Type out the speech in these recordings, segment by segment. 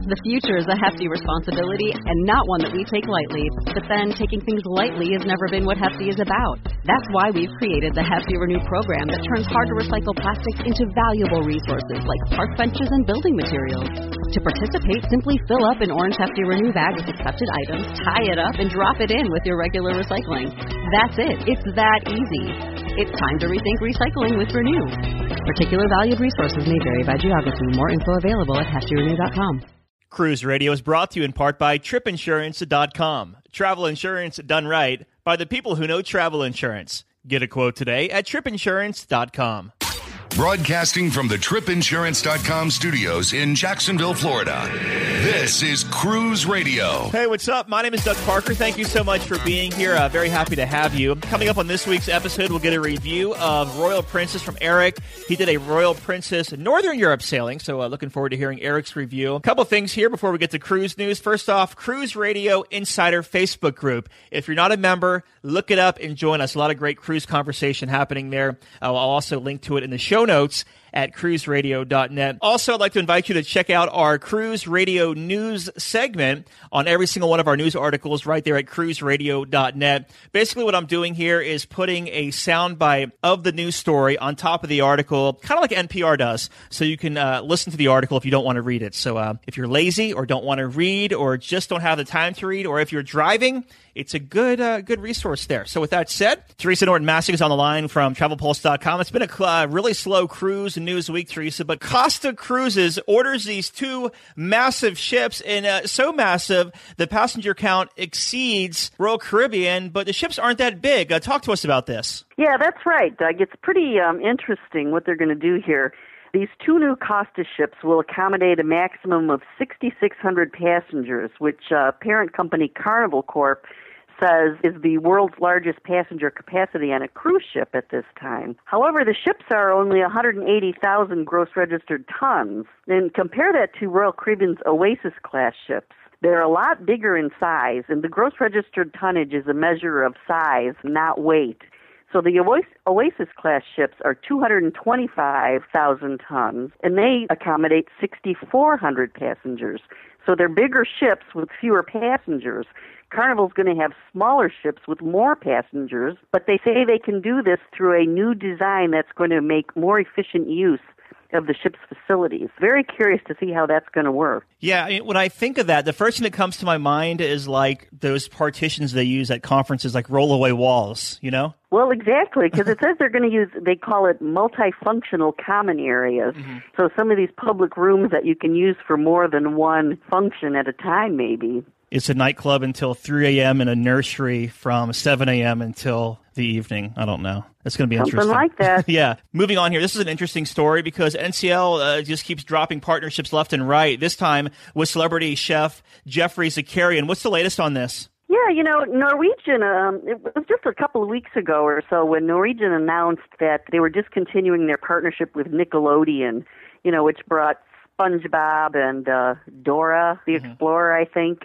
The future is a hefty responsibility and not one that we take lightly. But then, taking things lightly has never been what Hefty is about. That's why we've created the Hefty Renew program that turns hard-to-recycle plastics into valuable resources like park benches and building materials. To participate, simply fill up an orange Hefty Renew bag with accepted items, tie it up, and drop it in with your regular recycling. That's it. It's that easy. It's time to rethink recycling with Renew. Particular valued resources may vary by geography. More info available at heftyrenew.com. Cruise Radio is brought to you in part by TripInsurance.com. Travel insurance done right by the people who know travel insurance. Get a quote today at TripInsurance.com. Broadcasting from the TripInsurance.com studios in Jacksonville, Florida. This is Cruise Radio. Hey, what's up? My name is Doug Parker. Thank you so much for being here. Very happy to have you. Coming up on this week's episode, we'll get a review of Royal Princess from Eric. He did a Royal Princess Northern Europe sailing, so looking forward to hearing Eric's review. A couple things here before we get to cruise news. First off, Cruise Radio Insider Facebook group. If you're not a member, look it up and join us. A lot of great cruise conversation happening there. I'll also link to it in the show notes at cruiseradio.net. Also, I'd like to invite you to check out our Cruise Radio News segment on every single one of our news articles right there at cruiseradio.net. Basically, what I'm doing here is putting a soundbite of the news story on top of the article, kind of like NPR does, so you can listen to the article if you don't want to read it. So if you're lazy or don't want to read or just don't have the time to read, or if you're driving, it's a good resource there. So with that said, Teresa Norton-Massig is on the line from TravelPulse.com. It's been a really slow cruise news week, Teresa, but Costa Cruises orders these two massive ships, and so massive the passenger count exceeds Royal Caribbean, but the ships aren't that big. Talk to us about this. Yeah, that's right, Doug. It's pretty interesting what they're going to do here. These two new Costa ships will accommodate a maximum of 6,600 passengers, which parent company Carnival Corp says is the world's largest passenger capacity on a cruise ship at this time. However, the ships are only 180,000 gross registered tons. And compare that to Royal Caribbean's Oasis-class ships. They're a lot bigger in size, and the gross registered tonnage is a measure of size, not weight. So the Oasis-class ships are 225,000 tons, and they accommodate 6,400 passengers. So they're bigger ships with fewer passengers. Carnival's going to have smaller ships with more passengers, but they say they can do this through a new design that's going to make more efficient use of the ship's facilities. Very curious to see how that's going to work. Yeah, I mean, when I think of that, the first thing that comes to my mind is like those partitions they use at conferences, like roll-away walls, you know? Well, exactly, because it says they're going to use, they call it multifunctional common areas. Mm-hmm. So some of these public rooms that you can use for more than one function at a time, maybe. It's a nightclub until 3 a.m. and a nursery from 7 a.m. until the evening. I don't know. It's going to be interesting. Something like that. Yeah. Moving on here. This is an interesting story because NCL just keeps dropping partnerships left and right, this time with celebrity chef Geoffrey Zakarian. What's the latest on this? Yeah, you know, Norwegian, it was just a couple of weeks ago or so when Norwegian announced that they were discontinuing their partnership with Nickelodeon, you know, which brought SpongeBob and Dora the Explorer, I think,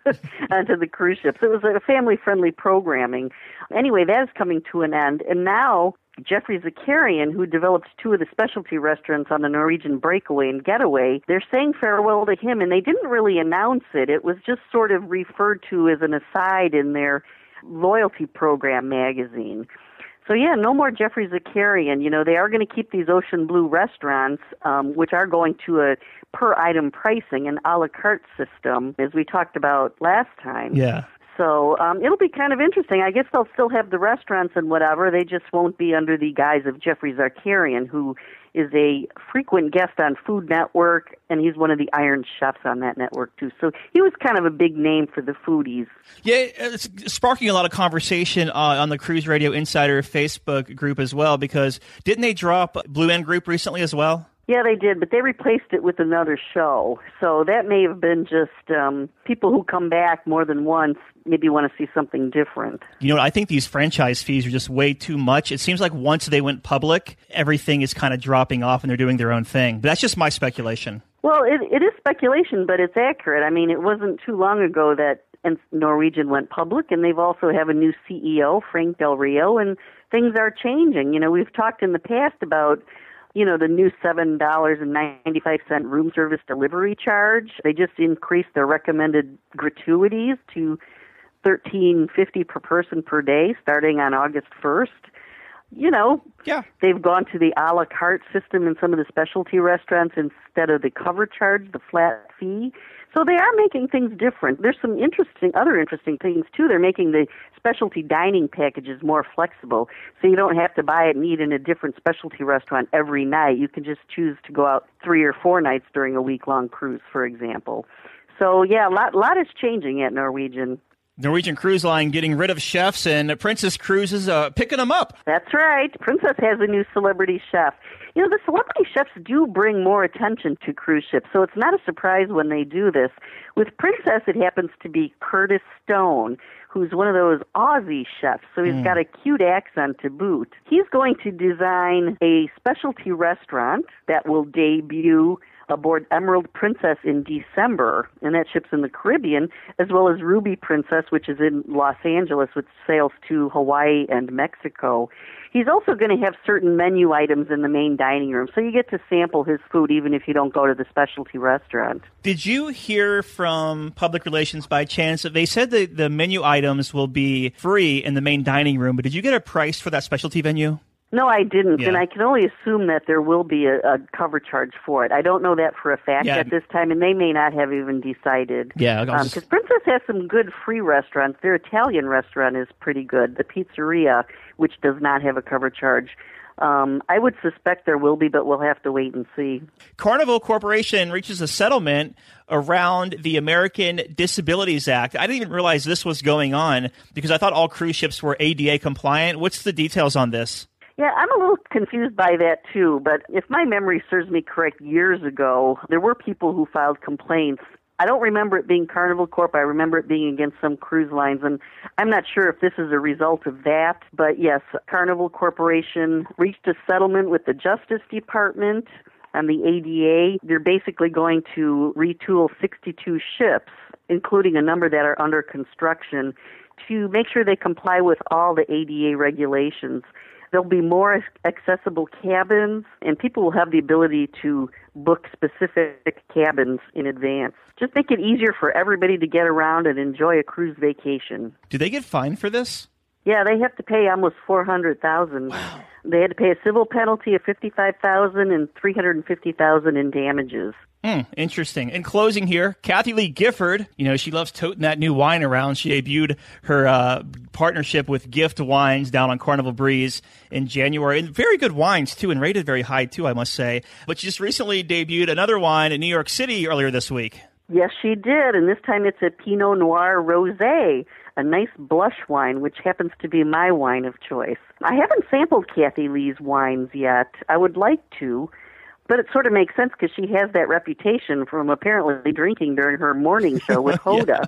onto the cruise ships. It was a family-friendly programming. Anyway, that is coming to an end. And now Geoffrey Zakarian, who developed two of the specialty restaurants on the Norwegian Breakaway and Getaway, they're saying farewell to him, and they didn't really announce it. It was just sort of referred to as an aside in their loyalty program magazine. So, yeah, no more Geoffrey Zakarian. You know, they are going to keep these Ocean Blue restaurants, which are going to a per-item pricing, an a la carte system, as we talked about last time. Yeah. So it'll be kind of interesting. I guess they'll still have the restaurants and whatever. They just won't be under the guise of Geoffrey Zakarian, who is a frequent guest on Food Network, and he's one of the Iron Chefs on that network, too. So he was kind of a big name for the foodies. Yeah, it's sparking a lot of conversation on the Cruise Radio Insider Facebook group as well, because didn't they drop Blue End Group recently as well? Yeah, they did, but they replaced it with another show. So that may have been just people who come back more than once maybe want to see something different. You know, I think these franchise fees are just way too much. It seems like once they went public, everything is kind of dropping off and they're doing their own thing. But that's just my speculation. Well, it is speculation, but it's accurate. I mean, it wasn't too long ago that Norwegian went public, and they've also have a new CEO, Frank Del Rio, and things are changing. You know, we've talked in the past about the new $7.95 room service delivery charge. They just increased their recommended gratuities to $13.50 per person per day starting on August 1st. They've gone to the a la carte system in some of the specialty restaurants instead of the cover charge, the flat fee. So they are making things different. There's some other interesting things, too. They're making the specialty dining packages more flexible, so you don't have to buy it and eat in a different specialty restaurant every night. You can just choose to go out 3 or 4 nights during a week-long cruise, for example. So, yeah, a lot is changing at Norwegian. Norwegian Cruise Line getting rid of chefs, and Princess Cruises picking them up. That's right. Princess has a new celebrity chef. The celebrity chefs do bring more attention to cruise ships, so it's not a surprise when they do this. With Princess, it happens to be Curtis Stone, who's one of those Aussie chefs, so he's got a cute accent to boot. He's going to design a specialty restaurant that will debut aboard Emerald Princess in December, and that ship's in the Caribbean, as well as Ruby Princess, which is in Los Angeles, which sails to Hawaii and Mexico. He's also going to have certain menu items in the main dining room, so you get to sample his food even if you don't go to the specialty restaurant. Did you hear from public relations by chance that they said that the menu items will be free in the main dining room, but did you get a price for that specialty venue? No, I didn't, and I can only assume that there will be a cover charge for it. I don't know that for a fact at this time, and they may not have even decided. Yeah, because Princess has some good free restaurants. Their Italian restaurant is pretty good, the Pizzeria, which does not have a cover charge. I would suspect there will be, but we'll have to wait and see. Carnival Corporation reaches a settlement around the American Disabilities Act. I didn't even realize this was going on because I thought all cruise ships were ADA compliant. What's the details on this? Yeah, I'm a little confused by that, too. But if my memory serves me correct, years ago, there were people who filed complaints. I don't remember it being Carnival Corp. I remember it being against some cruise lines. And I'm not sure if this is a result of that. But, yes, Carnival Corporation reached a settlement with the Justice Department on the ADA. They're basically going to retool 62 ships, including a number that are under construction, to make sure they comply with all the ADA regulations. There'll be more accessible cabins, and people will have the ability to book specific cabins in advance. Just make it easier for everybody to get around and enjoy a cruise vacation. Do they get fined for this? Yeah, they have to pay almost $400,000. Wow. They had to pay a civil penalty of $55,000 and $350,000 in damages. Interesting. In closing here, Kathy Lee Gifford, she loves toting that new wine around. She debuted her partnership with Gift Wines down on Carnival Breeze in January. And very good wines, too, and rated very high, too, I must say. But she just recently debuted another wine in New York City earlier this week. Yes, she did, and this time it's a Pinot Noir Rosé, a nice blush wine, which happens to be my wine of choice. I haven't sampled Kathy Lee's wines yet. I would like to. But it sort of makes sense because she has that reputation from apparently drinking during her morning show with Hoda.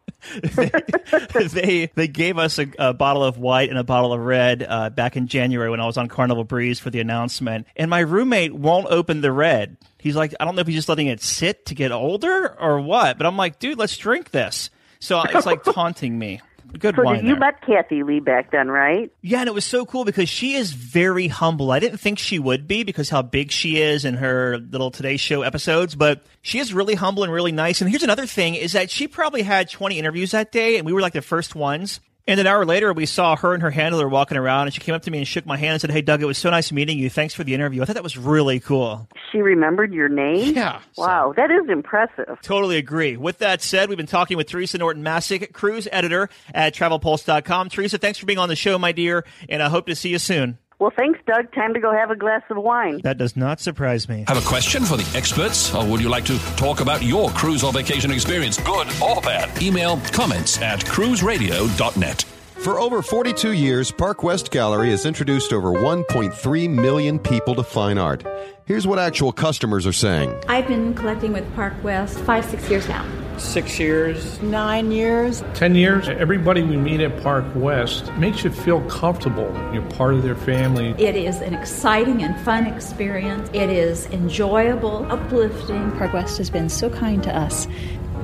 They gave us a bottle of white and a bottle of red back in January when I was on Carnival Breeze for the announcement. And my roommate won't open the red. He's like, I don't know if he's just letting it sit to get older or what. But I'm like, dude, let's drink this. So it's like taunting me. Good wine. So you met Kathy Lee back then, right? Yeah, and it was so cool because she is very humble. I didn't think she would be because how big she is in her little Today Show episodes, but she is really humble and really nice. And here's another thing is that she probably had 20 interviews that day, and we were like the first ones. And an hour later, we saw her and her handler walking around, and she came up to me and shook my hand and said, "Hey, Doug, it was so nice meeting you. Thanks for the interview." I thought that was really cool. She remembered your name? Yeah. Wow, that is impressive. Totally agree. With that said, we've been talking with Teresa Norton-Masick, cruise editor at TravelPulse.com. Teresa, thanks for being on the show, my dear, and I hope to see you soon. Well, thanks, Doug. Time to go have a glass of wine. That does not surprise me. Have a question for the experts? Or would you like to talk about your cruise or vacation experience, good or bad? Email comments@cruiseradio.net. For over 42 years, Park West Gallery has introduced over 1.3 million people to fine art. Here's what actual customers are saying. I've been collecting with Park West 5-6 years now. 6 years. 9 years. 10 years. Everybody we meet at Park West makes you feel comfortable. You're part of their family. It is an exciting and fun experience. It is enjoyable, uplifting. Park West has been so kind to us.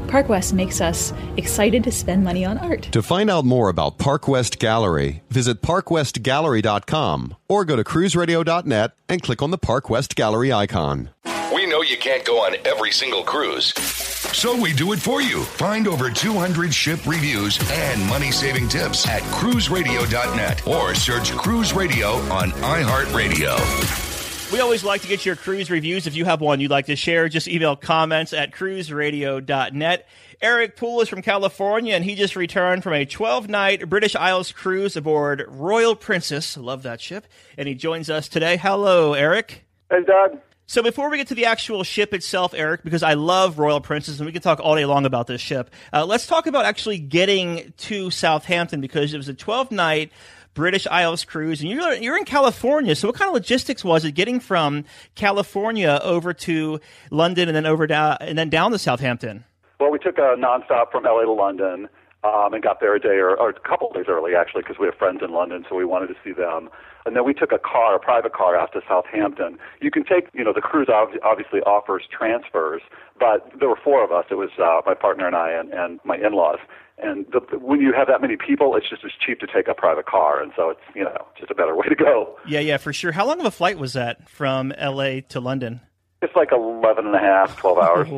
Park West makes us excited to spend money on art. To find out more about Park West Gallery, visit parkwestgallery.com or go to cruiseradio.net and click on the Park West Gallery icon. We know you can't go on every single cruise, so we do it for you. Find over 200 ship reviews and money-saving tips at cruiseradio.net or search Cruise Radio on iHeartRadio. We always like to get your cruise reviews. If you have one you'd like to share, just email comments at cruiseradio.net. Eric Poole is from California, and he just returned from a 12-night British Isles cruise aboard Royal Princess. Love that ship. And he joins us today. Hello, Eric. Hey, Doug. So before we get to the actual ship itself, Eric, because I love Royal Princess, and we can talk all day long about this ship, let's talk about actually getting to Southampton, because it was a 12-night British Isles cruise, and you're in California. So what kind of logistics was it getting from California over to London and then down to Southampton? Well, we took a nonstop from LA to London and got there a day or a couple of days early, actually, because we have friends in London, so we wanted to see them. And then we took a private car out to Southampton. You can take, the cruise obviously offers transfers, but there were four of us. It was my partner and I and my in-laws. And when you have that many people, it's just as cheap to take a private car. And so it's, just a better way to go. Yeah, for sure. How long of a flight was that from L.A. to London? It's like 11 and a half, 12 hours.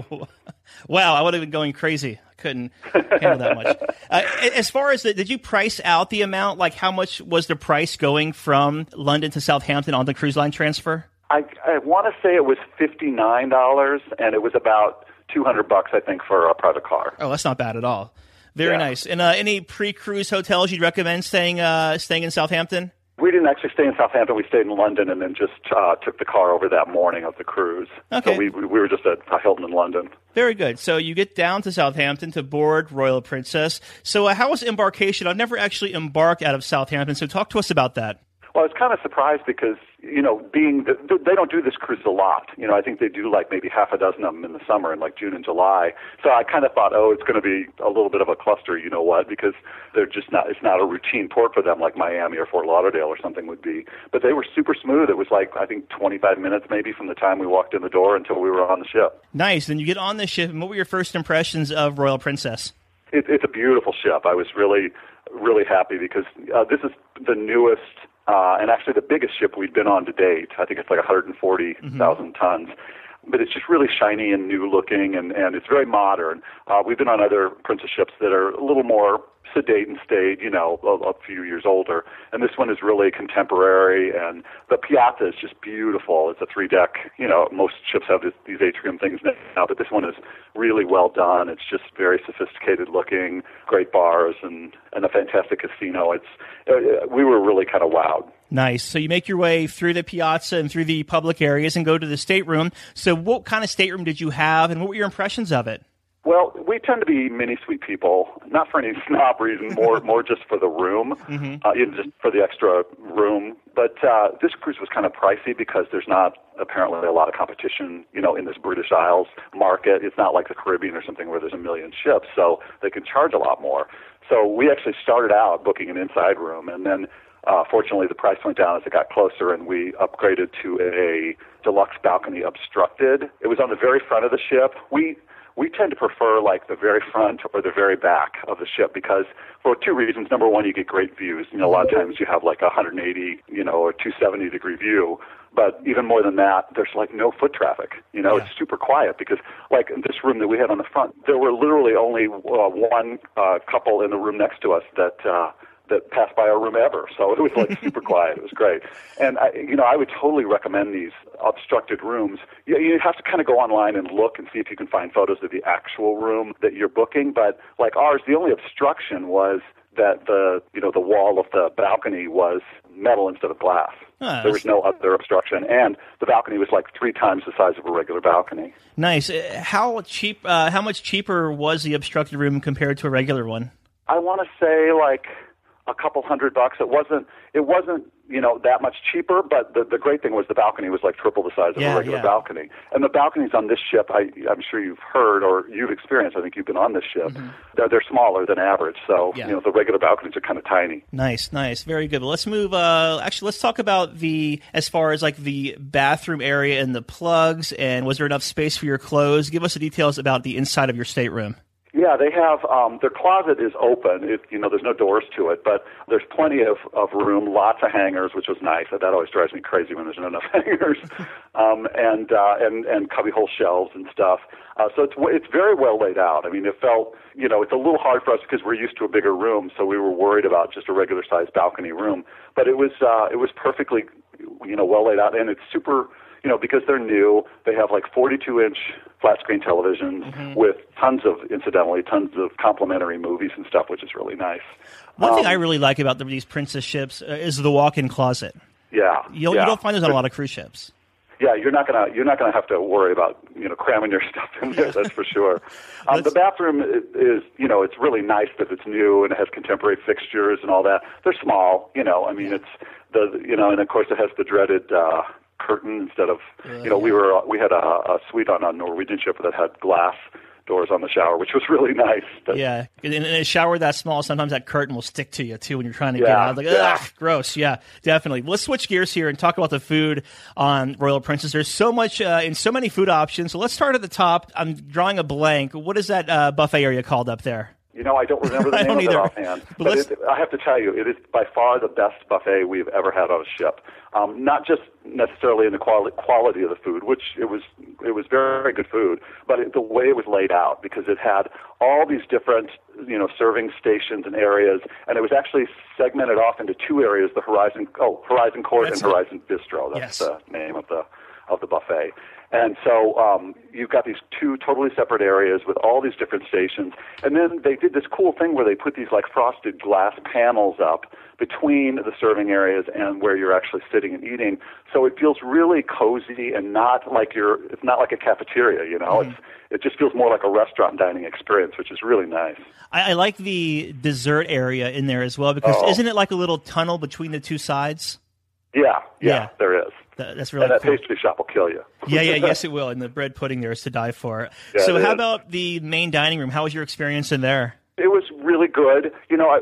Wow, I would have been going crazy. I couldn't handle that much. As far as, did you price out the amount? Like, how much was the price going from London to Southampton on the cruise line transfer? I want to say it was $59, and it was about $200, I think, for a private car. Oh, that's not bad at all. Very nice. And any pre-cruise hotels you'd recommend staying in Southampton? We didn't actually stay in Southampton. We stayed in London and then just took the car over that morning of the cruise. Okay. So we were just at Hilton in London. Very good. So you get down to Southampton to board Royal Princess. So how was embarkation? I've never actually embarked out of Southampton, so talk to us about that. Well, I was kind of surprised because, they don't do this cruise a lot. I think they do like maybe half a dozen of them in the summer in like June and July. So I kind of thought, it's going to be a little bit of a cluster, because they're just not, it's not a routine port for them like Miami or Fort Lauderdale or something would be. But they were super smooth. It was like, I think 25 minutes maybe from the time we walked in the door until we were on the ship. Nice. Then you get on the ship, and what were your first impressions of Royal Princess? It's a beautiful ship. I was really, really happy because this is the newest and actually the biggest ship we've been on to date. I think it's like 140,000 tons. But it's just really shiny and new looking, and it's very modern. We've been on other Princess ships that are a little more sedate and staid, a few years older. And this one is really contemporary, and the piazza is just beautiful. It's a 3-deck, most ships have these atrium things now, but this one is really well done. It's just very sophisticated looking, great bars, and a fantastic casino. We were really kind of wowed. Nice. So you make your way through the piazza and through the public areas and go to the stateroom. So what kind of stateroom did you have, and what were your impressions of it? Well, we tend to be mini-suite people, not for any snob reason, more just for the room, just for the extra room. But this cruise was kind of pricey because there's not apparently a lot of competition, in this British Isles market. It's not like the Caribbean or something where there's a million ships, so they can charge a lot more. So we actually started out booking an inside room, and then fortunately the price went down as it got closer, and we upgraded to a deluxe balcony obstructed. It was on the very front of the ship. We tend to prefer like the very front or the very back of the ship because for two reasons. Number one, you get great views. A lot of times you have like 180, or 270 degree view. But even more than that, there's like no foot traffic. It's super quiet because like in this room that we had on the front, there were literally only one couple in the room next to us that passed by our room ever. So it was like super quiet. It was great. And I would totally recommend these obstructed rooms. You have to kind of go online and look and see if you can find photos of the actual room that you're booking. But like ours, the only obstruction was that the wall of the balcony was metal instead of glass. There was no other obstruction, and the balcony was like 3 times the size of a regular balcony. Nice. How much cheaper was the obstructed room compared to a regular one? I want to say like a couple $100. It wasn't that much cheaper, but the great thing was the balcony was like triple the size of a regular balcony. And the balconies on this ship, I'm sure you've heard or you've experienced, I think you've been on this ship, they're smaller than average. So, the regular balconies are kind of tiny. Nice. Very good. Well, let's move, let's talk about as far as like the bathroom area and the plugs, and was there enough space for your clothes? Give us the details about the inside of your stateroom. Yeah, they have, their closet is open. There's no doors to it, but there's plenty of room, lots of hangers, which was nice. That always drives me crazy when there's not enough hangers, and cubbyhole shelves and stuff. So it's very well laid out. I mean, it felt, it's a little hard for us because we're used to a bigger room, so we were worried about just a regular sized balcony room. But it was perfectly, well laid out, and it's super, because they're new, they have like 42-inch flat-screen televisions with tons of complimentary movies and stuff, which is really nice. One thing I really like about these Princess ships is the walk-in closet. Yeah. You don't find those on a lot of cruise ships. Yeah, you're not gonna have to worry about cramming your stuff in there. That's for sure. The bathroom is it's really nice that it's new and it has contemporary fixtures and all that. They're small, it's and of course it has the dreaded curtain instead of we had a suite on a Norwegian ship that had glass doors on the shower, which was really nice. Yeah, in a shower that small, sometimes that curtain will stick to you too when you're trying to get out. Ugh, gross. Yeah, definitely. Let's switch gears here and talk about the food on Royal Princess. There's so much and so many food options. So let's start at the top. I'm drawing a blank. What is that buffet area called up there? I don't remember the name of it offhand. But I have to tell you, it is by far the best buffet we've ever had on a ship. Not just necessarily in the quality of the food, which it was very good food, but the way it was laid out, because it had all these different serving stations and areas, and it was actually segmented off into two areas: the Horizon Court and Horizon Bistro. That's the name of the buffet. And so you've got these two totally separate areas with all these different stations. And then they did this cool thing where they put these like frosted glass panels up between the serving areas and where you're actually sitting and eating. So it feels really cozy and it's not like a cafeteria, It just feels more like a restaurant dining experience, which is really nice. I like the dessert area in there as well, because isn't it like a little tunnel between the two sides? Yeah, there is. That's really and that cool. pastry shop will kill you. Yes, it will. And the bread pudding there is to die for. Yeah, so how about the main dining room? How was your experience in there? It was really good.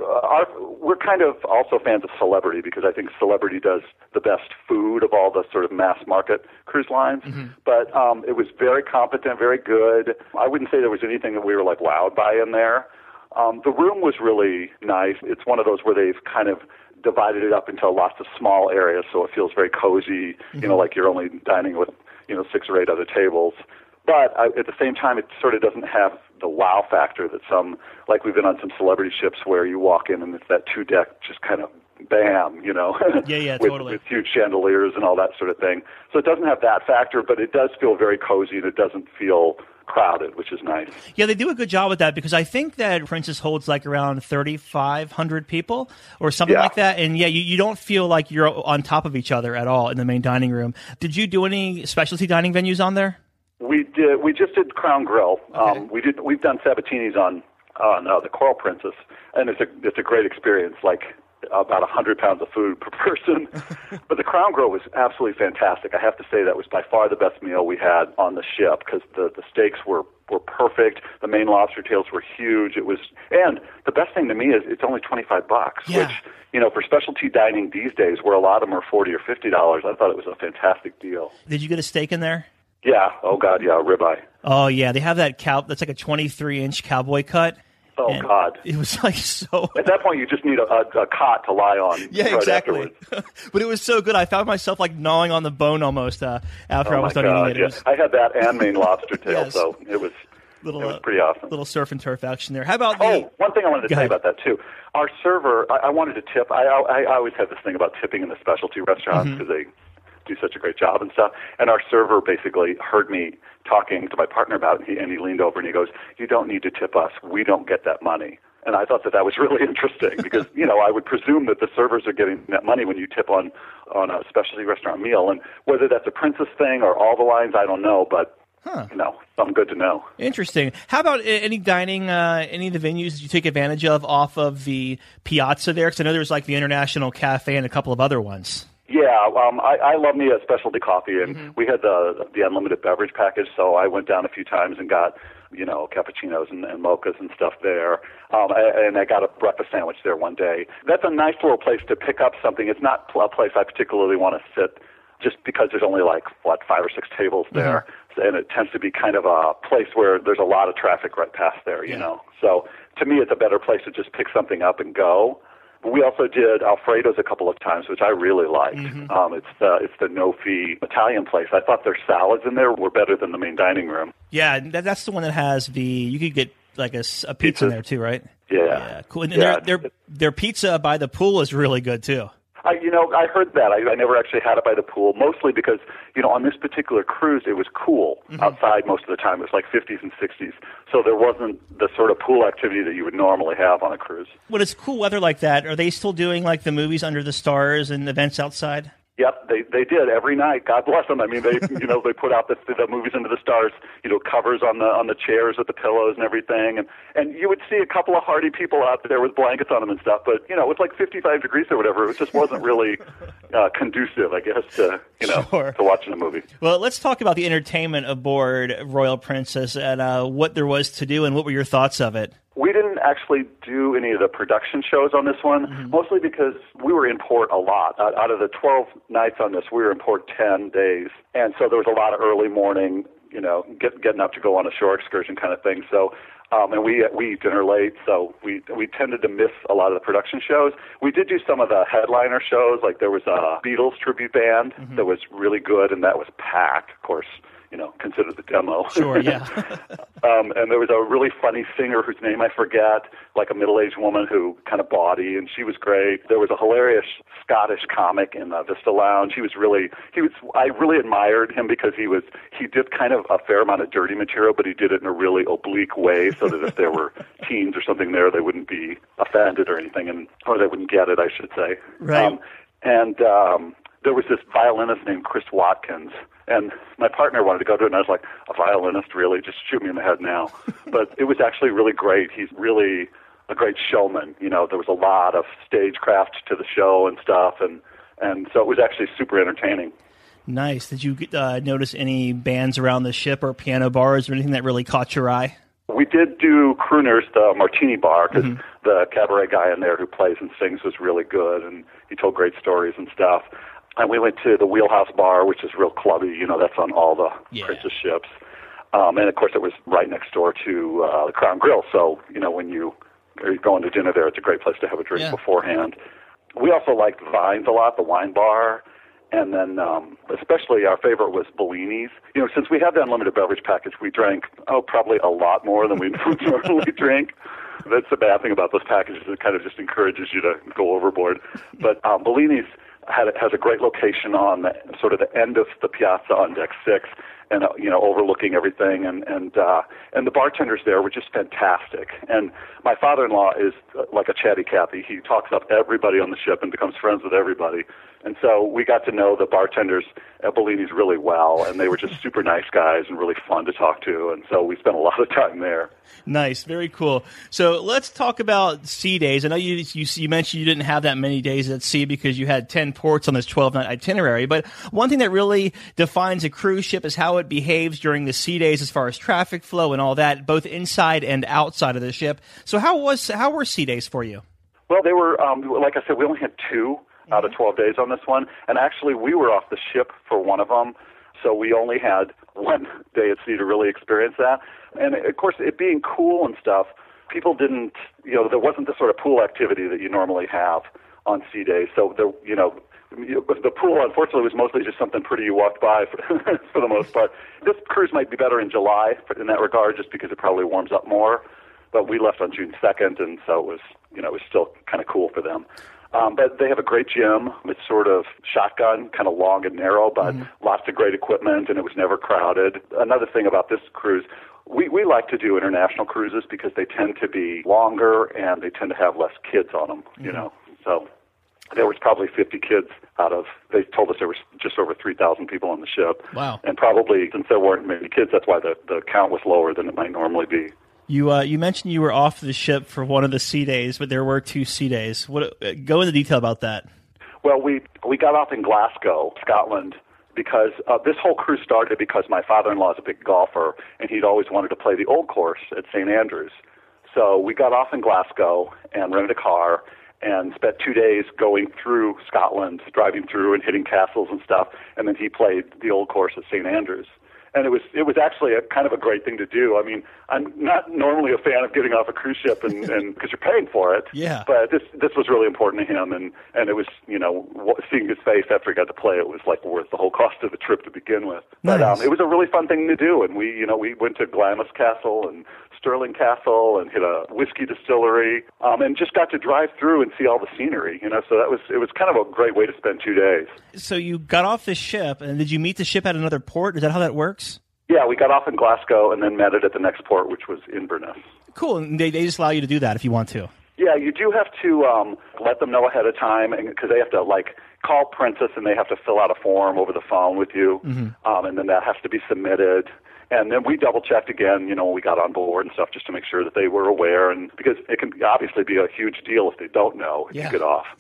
We're kind of also fans of Celebrity, because I think Celebrity does the best food of all the sort of mass market cruise lines. But it was very competent, very good. I wouldn't say there was anything that we were like wowed by in there. The room was really nice. It's one of those where they've kind of divided it up into lots of small areas, so it feels very cozy, like you're only dining with, 6 or 8 other tables. But at the same time, it sort of doesn't have the wow factor that like we've been on some Celebrity ships where you walk in and it's that 2-deck just kind of bam, totally. With huge chandeliers and all that sort of thing. So it doesn't have that factor, but it does feel very cozy, and it doesn't feel crowded, which is nice. Yeah, they do a good job with that, because I think that Princess holds like around 3,500 people or something like that. And you don't feel like you're on top of each other at all in the main dining room. Did you do any specialty dining venues on there? We did. We just did Crown Grill. Okay. We've done Sabatini's on the Coral Princess, and it's a great experience. Like about 100 pounds of food per person. But the Crown Grill was absolutely fantastic. I have to say that was by far the best meal we had on the ship, because the steaks were perfect. The main lobster tails were huge. And the best thing to me is it's only $25, which, for specialty dining these days, where a lot of them are $40 or $50, I thought it was a fantastic deal. Did you get a steak in there? Yeah. Oh, God, yeah, ribeye. Oh, yeah. They have that that's like a 23-inch cowboy cut. Oh, and God. It was like so... At that point, you just need a cot to lie on. Yeah, exactly. Afterwards. But it was so good. I found myself like gnawing on the bone almost after I was done eating it. I had that and Maine lobster tail, so it was pretty awesome. Little surf and turf action there. How about one thing I wanted to say about that, too. Our server, I wanted to tip. I always have this thing about tipping in the specialty restaurants because they do such a great job and stuff. And our server basically heard me talking to my partner about it, and he leaned over and he goes, "You don't need to tip us. We don't get that money." And I thought that was really interesting because, I would presume that the servers are getting that money when you tip on a specialty restaurant meal. And whether that's a Princess thing or all the lines, I don't know, but something good to know. Interesting. How about any dining, any of the venues that you take advantage of off of the piazza there? Because I know there's like the International Cafe and a couple of other ones. Yeah, I love me a specialty coffee, and we had the unlimited beverage package, so I went down a few times and got, cappuccinos and mochas and stuff there, and I got a breakfast sandwich there one day. That's a nice little place to pick up something. It's not a place I particularly want to sit just because there's only 5 or 6 tables there. and it tends to be kind of a place where there's a lot of traffic right past there, you know. So to me, it's a better place to just pick something up and go. But we also did Alfredo's a couple of times, which I really liked. It's the no-fee Italian place. I thought their salads in there were better than the main dining room. Yeah, that's the one that has you could get like a pizza in there too, right? Yeah. Cool. And their pizza by the pool is really good too. I heard that. I never actually had it by the pool, mostly because, on this particular cruise, it was cool outside most of the time. It was like 50s and 60s. So there wasn't the sort of pool activity that you would normally have on a cruise. When it's cool weather like that, are they still doing like the movies under the stars and events outside? Yep, they did every night. God bless them. I mean, they they put out the movies into the stars, covers on the chairs with the pillows and everything, and you would see a couple of hardy people out there with blankets on them and stuff. But it was like 55 degrees or whatever. It just wasn't really conducive, I guess, to to watching a movie. Well, let's talk about the entertainment aboard Royal Princess and what there was to do, and what were your thoughts of it? We didn't actually do any of the production shows on this one, mostly because we were in port a lot. Out of the 12 nights on this, we were in port 10 days. And so there was a lot of early morning, getting up to go on a shore excursion kind of thing. So, and we eat dinner late, so we tended to miss a lot of the production shows. We did do some of the headliner shows, like there was a Beatles tribute band that was really good, and that was packed, of course. Consider the demo. Sure, yeah. And there was a really funny singer whose name I forget, like a middle-aged woman who kind of bawdy, and she was great. There was a hilarious Scottish comic in the Vista Lounge. I really admired him because he did kind of a fair amount of dirty material, but he did it in a really oblique way so that if there were teens or something there, they wouldn't be offended or anything, or they wouldn't get it, I should say. Right. There was this violinist named Chris Watkins, and my partner wanted to go to it, and I was like, a violinist, really? Just shoot me in the head now. But it was actually really great. He's really a great showman. There was a lot of stagecraft to the show and stuff, and so it was actually super entertaining. Nice. Did you notice any bands around the ship or piano bars or anything that really caught your eye? We did do Crooners, the Martini Bar, because the cabaret guy in there who plays and sings was really good, and he told great stories and stuff. And we went to the Wheelhouse Bar, which is real clubby. That's on all the Princess ships. And, of course, it was right next door to the Crown Grill. So, when you're going to dinner there, it's a great place to have a drink beforehand. We also liked Vines a lot, the wine bar. And then especially our favorite was Bellini's. Since we had the unlimited beverage package, we drank, probably a lot more than we normally drink. That's the bad thing about those packages. It kind of just encourages you to go overboard. But Bellini's has a great location on sort of the end of the piazza on deck 6, and overlooking everything, and the bartenders there were just fantastic. And my father-in-law is like a chatty Cathy. He talks up everybody on the ship and becomes friends with everybody. And so we got to know the bartenders at Bellini's really well, and they were just super nice guys and really fun to talk to, and so we spent a lot of time there. Nice, very cool. So let's talk about sea days. I know you mentioned you didn't have that many days at sea because you had 10 ports on this 12-night itinerary, but one thing that really defines a cruise ship is how it behaves during the sea days as far as traffic flow and all that, both inside and outside of the ship. So how were sea days for you? Well, they were, like I said, we only had 2 out of 12 days on this one, and actually we were off the ship for one of them, so we only had 1 day at sea to really experience that. And of course, it being cool and stuff, people didn't, there wasn't the sort of pool activity that you normally have on sea days. So the pool, unfortunately, was mostly just something pretty you walked by for the most part. This cruise might be better in July in that regard, just because it probably warms up more. But we left on June 2nd, and so it was, it was still kind of cool for them. But they have a great gym. It's sort of shotgun, kind of long and narrow, but lots of great equipment, and it was never crowded. Another thing about this cruise, we like to do international cruises because they tend to be longer and they tend to have less kids on them, So there was probably 50 kids they told us there was just over 3,000 people on the ship. Wow. And probably, since there weren't many kids, that's why the count was lower than it might normally be. You mentioned you were off the ship for one of the sea days, but there were 2 sea days. Go into detail about that. Well, we got off in Glasgow, Scotland, because this whole cruise started because my father-in-law is a big golfer, and he'd always wanted to play the Old Course at St. Andrews. So we got off in Glasgow and rented a car and spent 2 days going through Scotland, driving through and hitting castles and stuff, and then he played the Old Course at St. Andrews. And it was actually a kind of a great thing to do. I mean, I'm not normally a fan of getting off a cruise ship and because you're paying for it. Yeah. But this was really important to him, and it was, seeing his face after he got to play, it was like worth the whole cost of the trip to begin with. Nice. But it was a really fun thing to do, and we went to Glamis Castle and Stirling Castle and hit a whiskey distillery, and just got to drive through and see all the scenery. So it was kind of a great way to spend 2 days. So you got off the ship, and did you meet the ship at another port? Is that how that works? Yeah, we got off in Glasgow and then met it at the next port, which was Inverness. Cool, and they just allow you to do that if you want to. Yeah, you do have to let them know ahead of time, because they have to call Princess and they have to fill out a form over the phone with you, and then that has to be submitted. And then we double-checked again, when we got on board and stuff, just to make sure that they were aware, and because it can obviously be a huge deal if they don't know if you get off.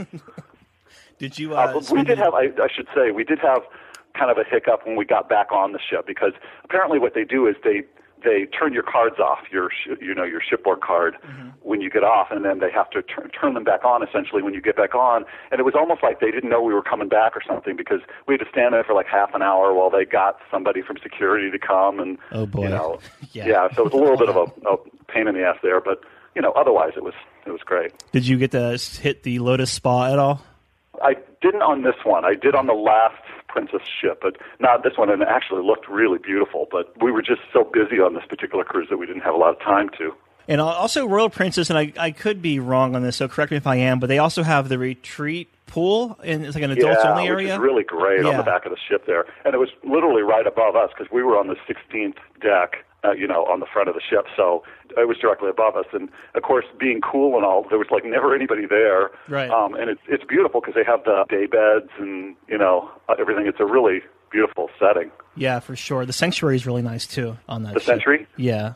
Did you? We did have, I should say, we did have kind of a hiccup when we got back on the ship, because apparently what they do is they turn your cards off, your shipboard card, when you get off, and then they have to turn them back on essentially when you get back on. And it was almost like they didn't know we were coming back or something, because we had to stand there for like half an hour while they got somebody from security to come. And oh boy, yeah. So it was a little bit of a pain in the ass there, but otherwise it was great. Did you get to hit the Lotus Spa at all? I didn't on this one. I did on the last Princess ship, but not this one, and it actually looked really beautiful. But we were just so busy on this particular cruise that we didn't have a lot of time to. And also Royal Princess, and I could be wrong on this, so correct me if I am, but they also have the retreat pool, and it's like an adults-only area? Yeah, which is really great on the back of the ship there. And it was literally right above us, because we were on the 16th deck, on the front of the ship, so it was directly above us. And, of course, being cool and all, there was, never anybody there. Right. And it's beautiful, because they have the day beds and, everything. It's a really beautiful setting. Yeah, for sure. The sanctuary is really nice, too, on that The ship. Century? Yeah.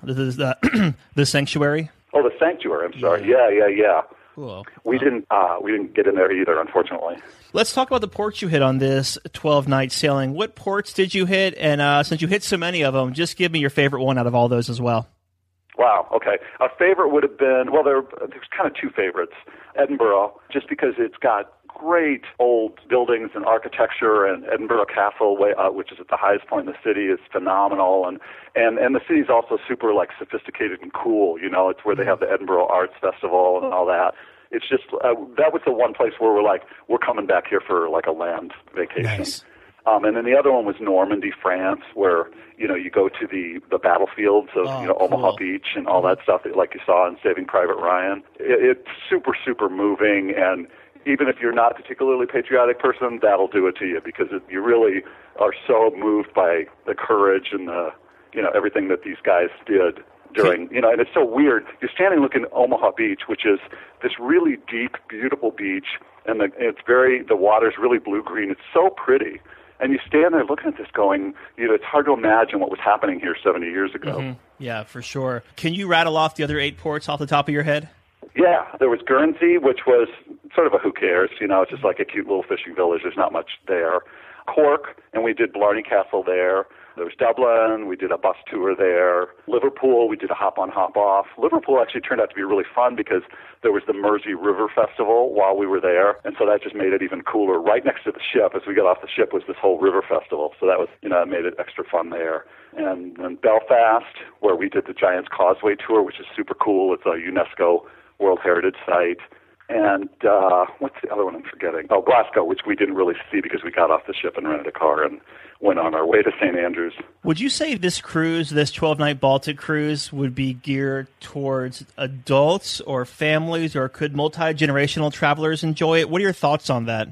The sanctuary? Oh, the sanctuary. I'm sorry. Yeah. Cool. We didn't get in there either, unfortunately. Let's talk about the ports you hit on this 12-night sailing. What ports did you hit? And since you hit so many of them, just give me your favorite one out of all those as well. Wow, okay. Our favorite would have been, there's kind of two favorites. Edinburgh, just because it's got great old buildings and architecture, and Edinburgh Castle, which is at the highest point in the city, is phenomenal, and the city's also super sophisticated and cool. It's where they have the Edinburgh Arts Festival and all that. It's just that was the one place where we're coming back here for a land vacation. Nice. And then the other one was Normandy, France, where you go to the battlefields of Omaha Beach and all that stuff that, like you saw in Saving Private Ryan. It's super, super moving, and even if you're not a particularly patriotic person, that'll do it to you, because you really are so moved by the courage and the everything that these guys did during, and it's so weird. You're standing looking at Omaha Beach, which is this really deep, beautiful beach, and the water's really blue-green. It's so pretty. And you stand there looking at this going, it's hard to imagine what was happening here 70 years ago. Mm-hmm. Yeah, for sure. Can you rattle off the other 8 ports off the top of your head? Yeah, there was Guernsey, which was sort of a who cares, it's just like a cute little fishing village. There's not much there. Cork, and we did Blarney Castle there. There was Dublin, we did a bus tour there. Liverpool, we did a hop-on, hop-off. Liverpool actually turned out to be really fun because there was the Mersey River Festival while we were there, and so that just made it even cooler. Right next to the ship, as we got off the ship, was this whole river festival, so that was, it made it extra fun there. And then Belfast, where we did the Giant's Causeway tour, which is super cool. It's a UNESCO World Heritage Site. And what's the other one I'm forgetting? Oh, Glasgow, which we didn't really see because we got off the ship and rented a car and went on our way to St. Andrews. Would you say this 12-night Baltic cruise, would be geared towards adults or families, or could multi-generational travelers enjoy it? What are your thoughts on that?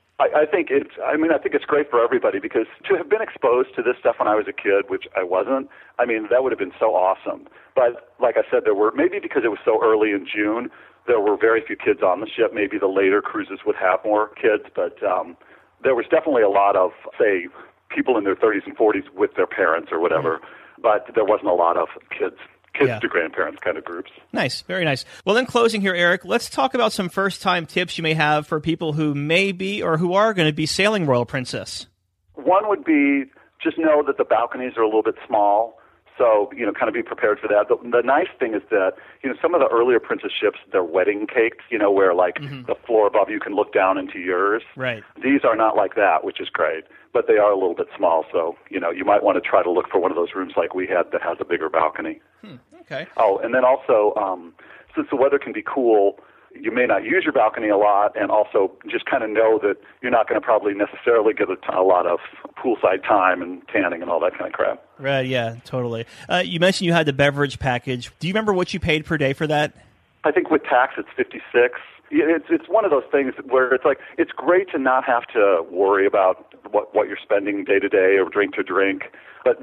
I think it's great for everybody, because to have been exposed to this stuff when I was a kid, which I wasn't, that would have been so awesome. But like I said, maybe because it was so early in June, there were very few kids on the ship. Maybe the later cruises would have more kids, but there was definitely a lot of, say, people in their 30s and 40s with their parents or whatever, but there wasn't a lot of kids to grandparents kind of groups. Nice, very nice. Well, in closing here, Eric, let's talk about some first-time tips you may have for people who may be or who are going to be sailing Royal Princess. One would be just know that the balconies are a little bit small, So, kind of be prepared for that. The nice thing is that, some of the earlier Princess ships, they're wedding cakes, where the floor above you can look down into yours. Right. These are not like that, which is great, but they are a little bit small. So, you might want to try to look for one of those rooms like we had that has a bigger balcony. Okay. Oh, and then also, since the weather can be cool, you may not use your balcony a lot, and also just kind of know that you're not going to probably necessarily get a lot of poolside time and tanning and all that kind of crap. Right, yeah, totally. You mentioned you had the beverage package. Do you remember what you paid per day for that? I think with tax it's $56. It's one of those things where it's like it's great to not have to worry about what you're spending day to day or drink to drink, but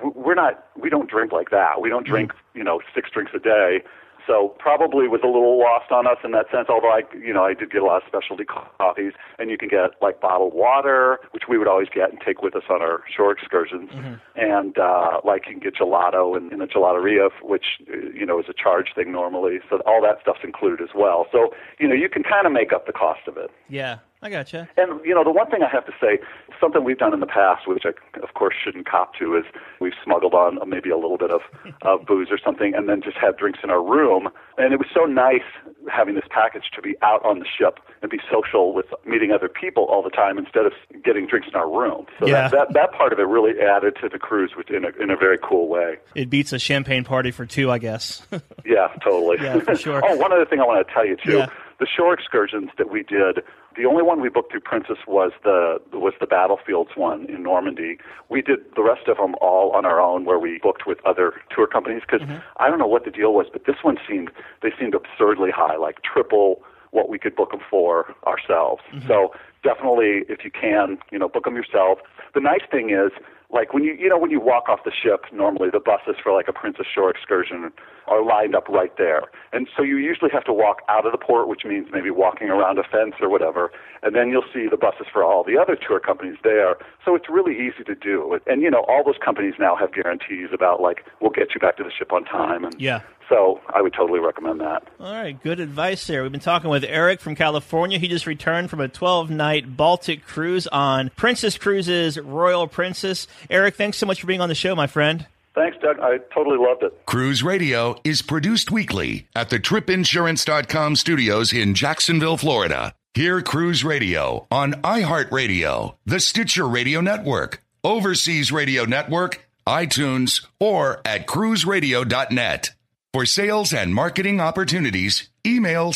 we don't drink like that. We don't drink 6 drinks a day. So probably was a little lost on us in that sense, although I did get a lot of specialty coffees, and you can get like bottled water, which we would always get and take with us on our shore excursions, and you can get gelato in the gelateria, which is a charge thing normally. So all that stuff's included as well. So you can kind of make up the cost of it. Yeah. I gotcha. And, the one thing I have to say, something we've done in the past, which I, of course, shouldn't cop to, is we've smuggled on maybe a little bit of booze or something and then just had drinks in our room. And it was so nice having this package to be out on the ship and be social with meeting other people all the time instead of getting drinks in our room. So that part of it really added to the cruise in a very cool way. It beats a champagne party for two, I guess. Yeah, totally. Yeah, for sure. Oh, one other thing I want to tell you, too. Yeah. The shore excursions that we did, the only one we booked through Princess was the Battlefields one in Normandy. We did the rest of them all on our own, where we booked with other tour companies. Because I don't know what the deal was, but this one seemed absurdly high, like triple what we could book them for ourselves. So definitely, if you can, book them yourself. The nice thing is, like when you walk off the ship, normally the buses for like a Princess Shore excursion are lined up right there. And so you usually have to walk out of the port, which means maybe walking around a fence or whatever, and then you'll see the buses for all the other tour companies there. So it's really easy to do. And, all those companies now have guarantees about, like, we'll get you back to the ship on time. And yeah. So I would totally recommend that. All right, good advice there. We've been talking with Eric from California. He just returned from a 12-night Baltic cruise on Princess Cruises Royal Princess. Eric, thanks so much for being on the show, my friend. Thanks, Doug. I totally loved it. Cruise Radio is produced weekly at the TripInsurance.com studios in Jacksonville, Florida. Hear Cruise Radio on iHeartRadio, the Stitcher Radio Network, Overseas Radio Network, iTunes, or at cruiseradio.net. For sales and marketing opportunities, email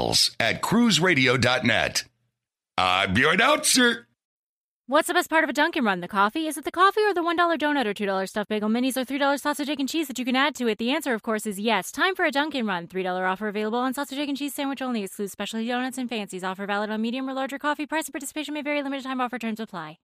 sales@cruiseradio.net. I'm your announcer. What's the best part of a Dunkin' Run? The coffee? Is it the coffee or the $1 donut or $2 stuffed bagel minis or $3 sausage, egg, and cheese that you can add to it? The answer, of course, is yes. Time for a Dunkin' Run. $3 offer available on sausage, egg, and cheese sandwich only. Excludes specialty donuts and fancies. Offer valid on medium or larger coffee. Price and participation may vary. Limited time offer. Terms apply.